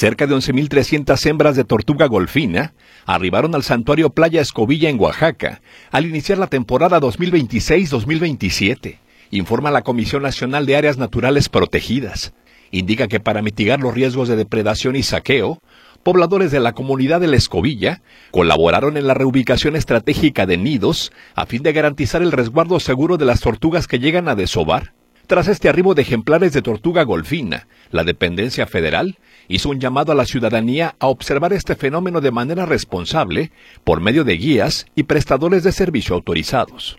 Cerca de 11.300 hembras de tortuga golfina arribaron al santuario Playa Escobilla en Oaxaca al iniciar la temporada 2026-2027, informa la Comisión Nacional de Áreas Naturales Protegidas. Indica que para mitigar los riesgos de depredación y saqueo, pobladores de la comunidad de La Escobilla colaboraron en la reubicación estratégica de nidos a fin de garantizar el resguardo seguro de las tortugas que llegan a desovar. Tras este arribo de ejemplares de tortuga golfina, la dependencia federal hizo un llamado a la ciudadanía a observar este fenómeno de manera responsable por medio de guías y prestadores de servicio autorizados.